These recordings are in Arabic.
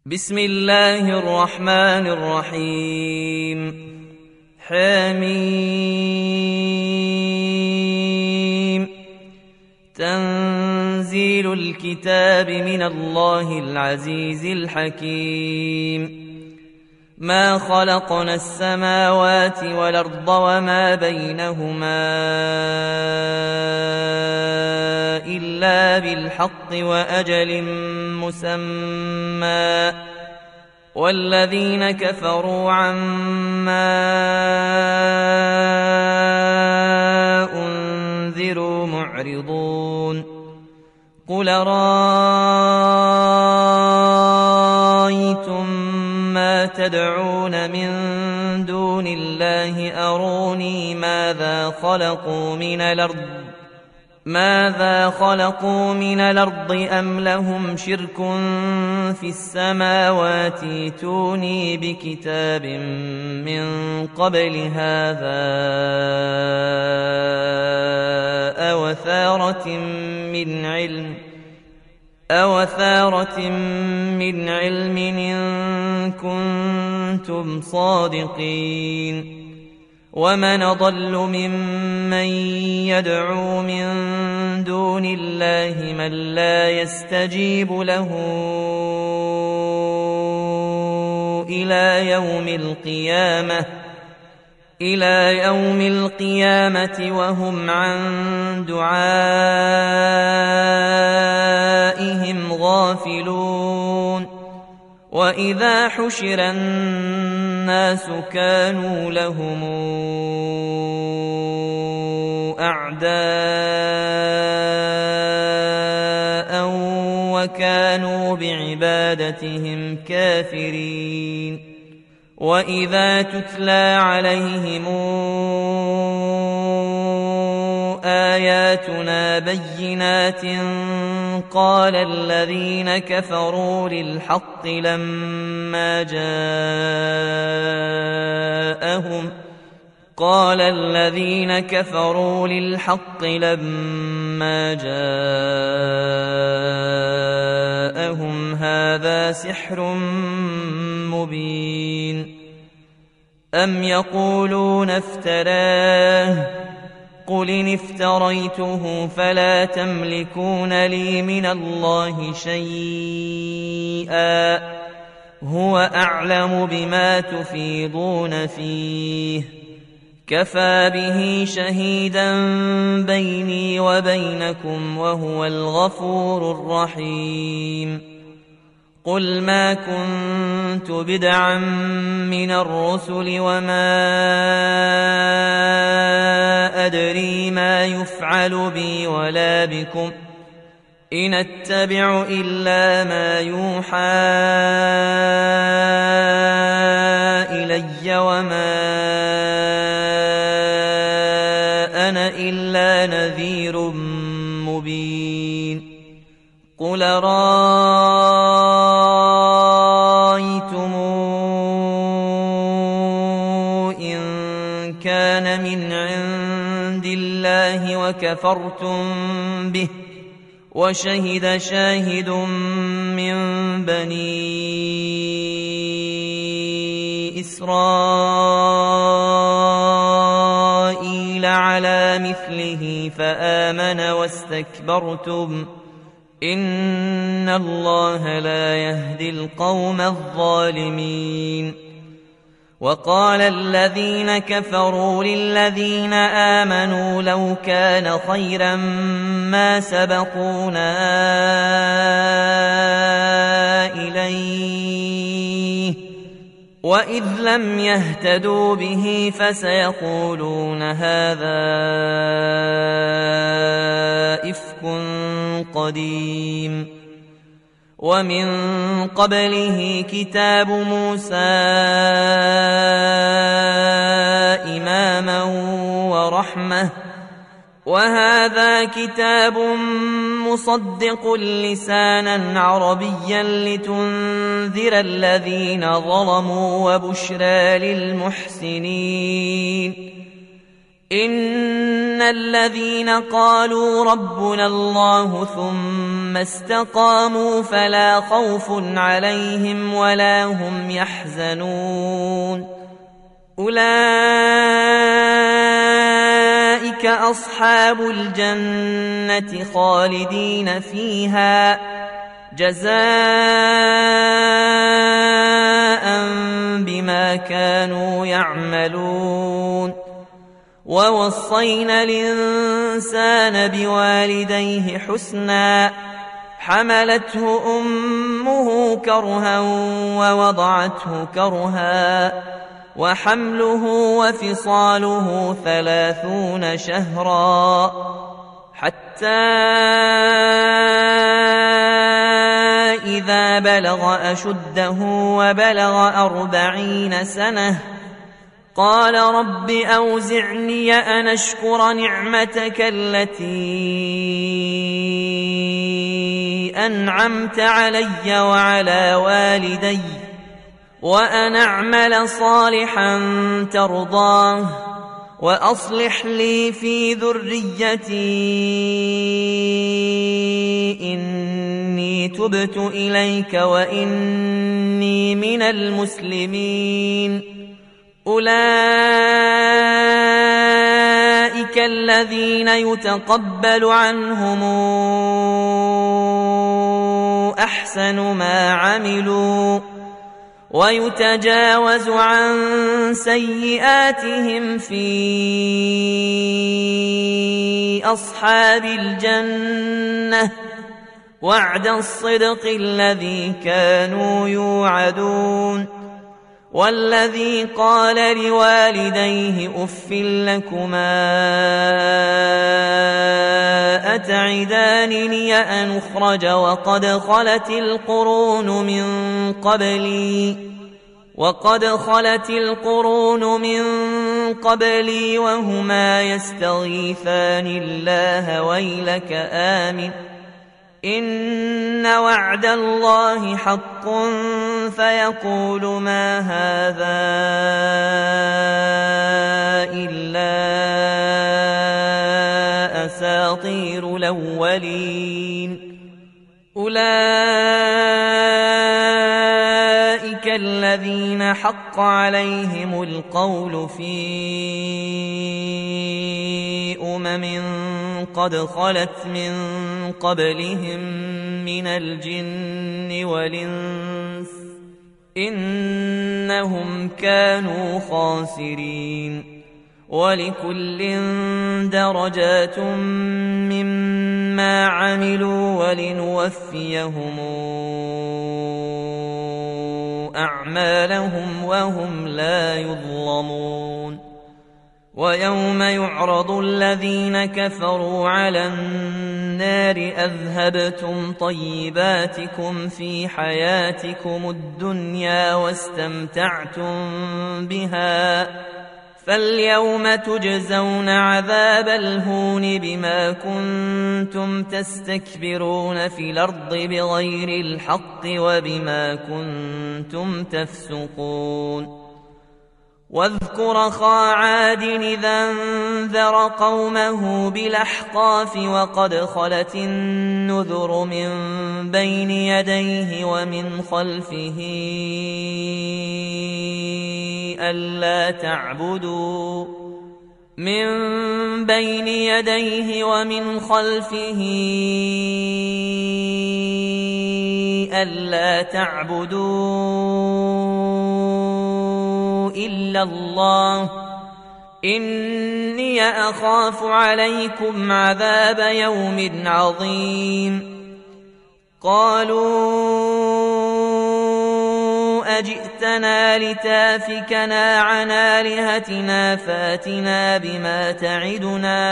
بسم الله الرحمن الرحيم حميم تنزيل الكتاب من الله العزيز الحكيم ما خلقنا السماوات والأرض وما بينهما إلا بالحق وأجل مسمى والذين كفروا عما أنذروا معرضون قل رأيتم ما تدعون من دون الله أروني ماذا خلقوا من الأرض أم لهم شرك في السماوات ائتوني بكتاب من قبل هذا أو أثارة من علم إن كنتم صادقين ومن أضل ممن يدعو من دون الله من لا يستجيب له إلى يوم القيامة وهم عن دعائهم غافلون وإذا حشر الناس كانوا لهم أعداء وكانوا بعبادتهم كافرين وإذا تتلى عليهم آياتنا بينات قال الذين كفروا للحق لما جاءهم هذا سحر مبين أم يقولون افتراه قل إن افتريته فلا تملكون لي من الله شيئا هو أعلم بما تفيضون فيه كفى به شهيدا بيني وبينكم وهو الغفور الرحيم قل ما كنت بدعا من الرسل وما أدري ما يفعل بي ولا بكم إن أتبع إلا ما يوحى إلي وما أنا إلا نذير مبين قل رأيتم إن كان من عند الله وكفرتم به وشهد شاهد من بني إسرائيل على مثله فآمن واستكبرتم إن الله لا يهدي القوم الظالمين وقال الذين كفروا للذين آمنوا لو كان خيرا ما سبقونا إليه وإذ لم يهتدوا به فسيقولون هذا إفك قديم ومن قبله كتاب موسى إماما ورحمة وهذا كتاب مصدق لسانا عربيا لتنذر الذين ظلموا وبشرى للمحسنين إن الذين قالوا ربنا الله ثم استقاموا فلا خوف عليهم ولا هم يحزنون أولئك أصحاب الجنة خالدين فيها جزاء بما كانوا يعملون ووصينا الإنسان بوالديه حسنا حملته أمه كرها ووضعته كرها وحمله وفصاله 30 شهرا حتى إذا بلغ أشده وبلغ 40 سنة قال رب أوزعني أن أشكر نعمتك التي أنعمت علي وعلى والدي وأن أعمل صالحا ترضاه وأصلح لي في ذريتي إني تبت إليك وإني من المسلمين أولئك الذين يتقبل عنهم أحسن ما عملوا ويتجاوز عن سيئاتهم في أصحاب الجنة وعد الصدق الذي كانوا يوعدون والذي قال لوالديه أف لكما أتعدانني أن أخرج وقد خلت القرون من قبلي وهما يستغيثان الله ويلك آمن إن وعد الله حق فيقول ما هذا إلا أساطير الأولين أولئك الذين حق عليهم القول في قد خلت من قبلهم من الجن والإنس إنهم كانوا خاسرين ولكل درجات مما عملوا ولنوفيهم أعمالهم وهم لا يظلمون ويوم يعرض الذين كفروا على النار أذهبتم طيباتكم في حياتكم الدنيا واستمتعتم بها فاليوم تجزون عذاب الهون بما كنتم تستكبرون في الأرض بغير الحق وبما كنتم تفسقون واذكر أخا عاد إذا انذر قومه بالأحقاف وقد خلت النذر من بين يديه ومن خلفه ألا تعبدوا إلا الله إني أخاف عليكم عذاب يوم عظيم قالوا أجئتنا لتافكنا عن آلهتنا فاتنا بما تعدنا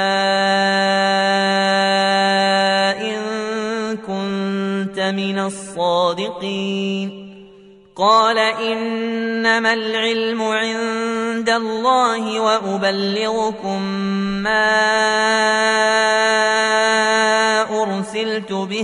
إن كنت من الصادقين قال إنما العلم عند الله وأبلغكم ما أرسلت به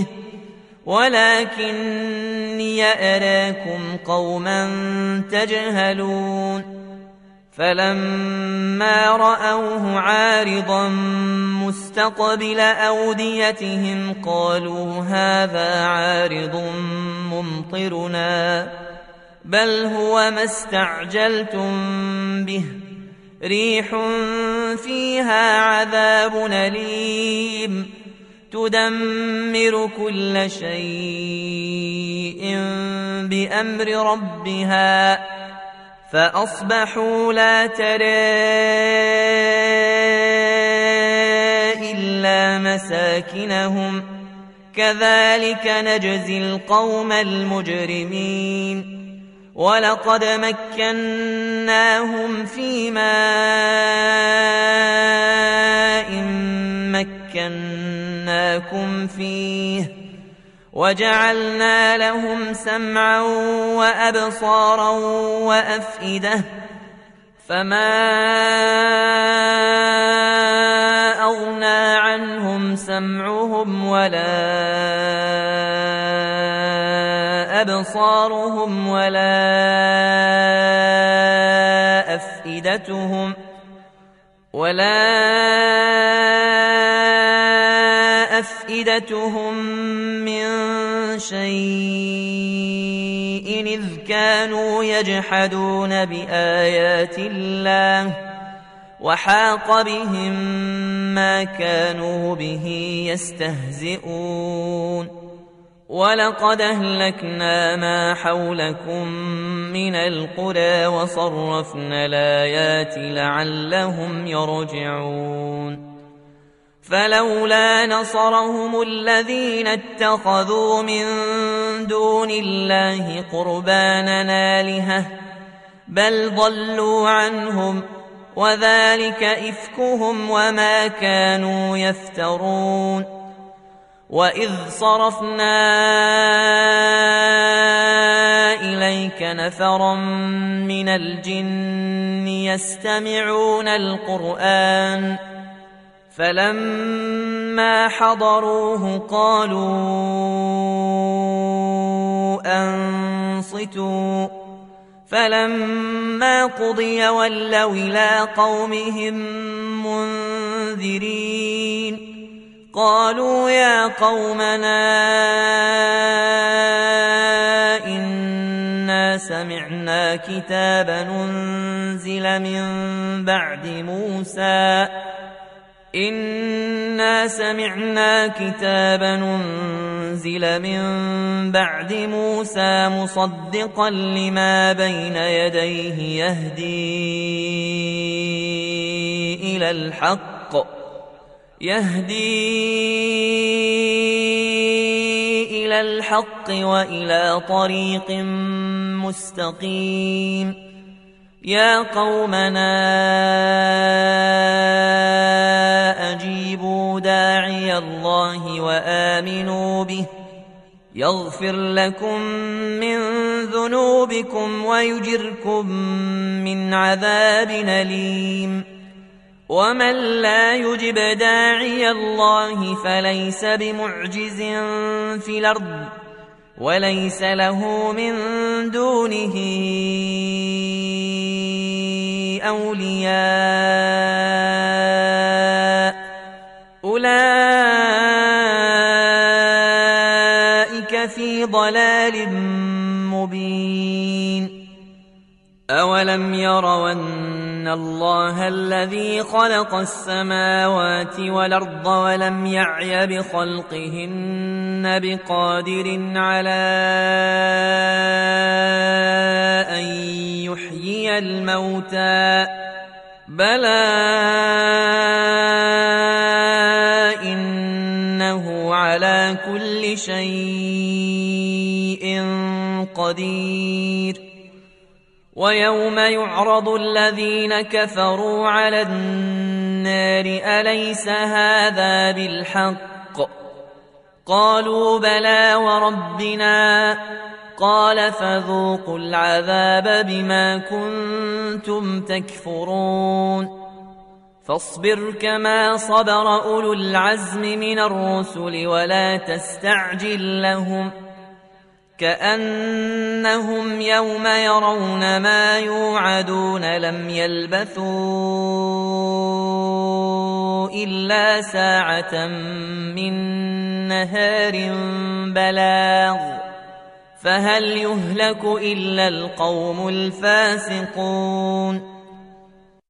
ولكني أراكم قوما تجهلون فلما رأوه عارضا مستقبل أوديتهم قالوا هذا عارض ممطرنا بل هو ما استعجلتم به ريح فيها عذاب أليم تدمر كل شيء بأمر ربها فأصبحوا لا ترى إلا مساكنهم كذلك نجزي القوم المجرمين ولقد مكناهم في ماء مكناكم فيه وجعلنا لهم سمعا وأبصارا وأفئدة فما أغنى عنهم سمعهم ولا أبصارهم ولا أفئدتهم من شيء إذ كانوا يجحدون بآيات الله وحاق بهم ما كانوا به يستهزئون ولقد أهلكنا ما حولكم من القرى وصرفنا الآيات لعلهم يرجعون فلولا نصرهم الذين اتخذوا من دون الله قربانا آلهة بل ضلوا عنهم وذلك إفكهم وما كانوا يفترون وإذ صرفنا إليك نفرا من الجن يستمعون القرآن فلما حضروه قالوا أنصتوا فلما قضي ولوا إلى قومهم منذرين قالوا يا قومنا إنا سمعنا كتابا أنزل من بعد موسى مصدقا لما بين يديه يهدي إلى الحق وإلى طريق مستقيم يا قومنا أجيبوا داعي الله وآمنوا به يغفر لكم من ذنوبكم ويجركم من عذاب أليم ومن لا يجب داعي الله فليس بمعجز في الأرض وليس له من دونه أولياء أولئك في ضلال مبين أولم يروا أن الله الذي خلق السماوات والأرض ولم يعي بخلقهن بقادر على أن يحيي الموتى بلى إنه على كل شيء قدير ويوم يعرض الذين كفروا على النار أليس هذا بالحق قالوا بلى وربنا قال فذوقوا العذاب بما كنتم تكفرون فاصبر كما صبر أولو العزم من الرسل ولا تستعجل لهم كأنهم يوم يرون ما يوعدون لم يلبثوا إلا ساعة من نهار بلاغ فهل يهلك إلا القوم الفاسقون